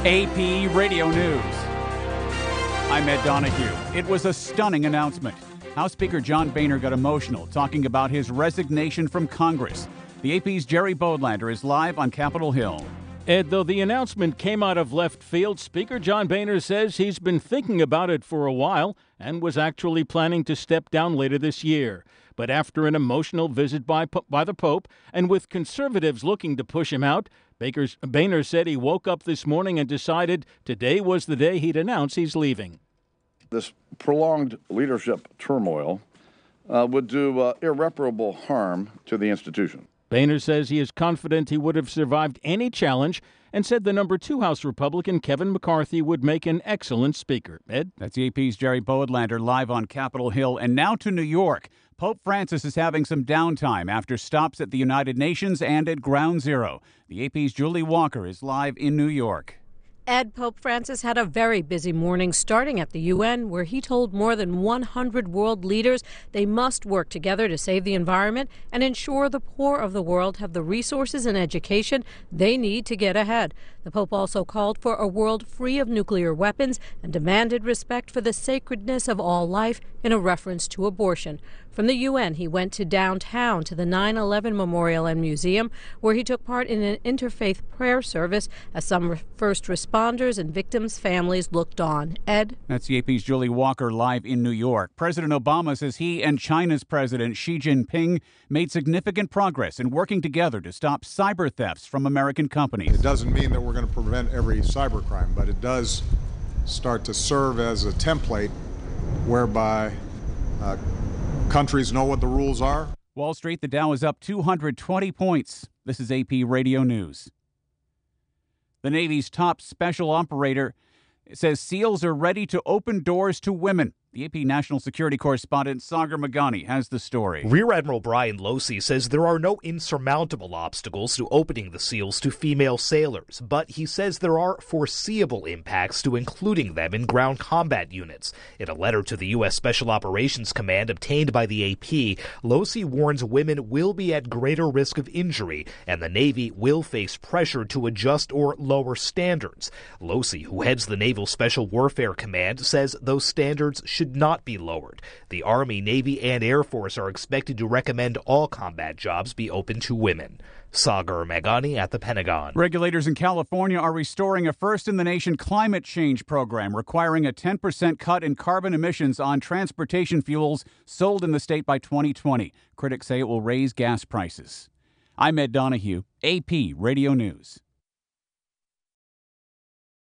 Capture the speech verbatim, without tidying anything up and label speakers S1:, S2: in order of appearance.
S1: A P Radio News. I'm Ed Donahue. It was a stunning announcement. House Speaker John Boehner got emotional talking about his resignation from Congress. The A P's Jerry Bodlander is live on Capitol Hill.
S2: Ed, though the announcement came out of left field, Speaker John Boehner says he's been thinking about it for a while and was actually planning to step down later this year. But after an emotional visit by, by the Pope, and with conservatives looking to push him out, Baker's, Boehner said he woke up this morning and decided today was the day he'd announce he's leaving.
S3: This prolonged leadership turmoil uh, would do uh, irreparable harm to the institution.
S2: Boehner says he is confident he would have survived any challenge and said the number two House Republican, Kevin McCarthy, would make an excellent speaker. Ed?
S1: That's the A P's Jerry Bodlander live on Capitol Hill. And now to New York. Pope Francis is having some downtime after stops at the United Nations and at Ground Zero. The A P's Julie Walker is live in New York.
S4: Ed, Pope Francis had a very busy morning starting at the U N, where he told more than one hundred world leaders they must work together to save the environment and ensure the poor of the world have the resources and education they need to get ahead. The Pope also called for a world free of nuclear weapons and demanded respect for the sacredness of all life in a reference to abortion. From the U N, he went to downtown to the nine eleven Memorial and Museum, where he took part in an interfaith prayer service as some first responders and victims' families looked on. Ed?
S1: That's the A P's Julie Walker live in New York. President Obama says he and China's President Xi Jinping made significant progress in working together to stop cyber thefts from American companies.
S5: It doesn't mean that we're going to prevent every cybercrime, but it does start to serve as a template whereby uh, countries know what the rules are.
S1: Wall Street, the Dow is up two hundred twenty points. This is A P Radio News. The Navy's top special operator says SEALs are ready to open doors to women. The A P national security correspondent Sagar Meghani has the story.
S6: Rear Admiral Brian Losey says there are no insurmountable obstacles to opening the SEALs to female sailors, but he says there are foreseeable impacts to including them in ground combat units. In a letter to the U S Special Operations Command obtained by the A P, Losey warns women will be at greater risk of injury, and the Navy will face pressure to adjust or lower standards. Losey, who heads the Naval Special Warfare Command, says those standards should not be lowered. The Army, Navy, and Air Force are expected to recommend all combat jobs be open to women. Sagar Meghani at the Pentagon.
S1: Regulators in California are restoring a first-in-the-nation climate change program requiring a ten percent cut in carbon emissions on transportation fuels sold in the state by twenty twenty. Critics say it will raise gas prices. I'm Ed Donahue, A P Radio News.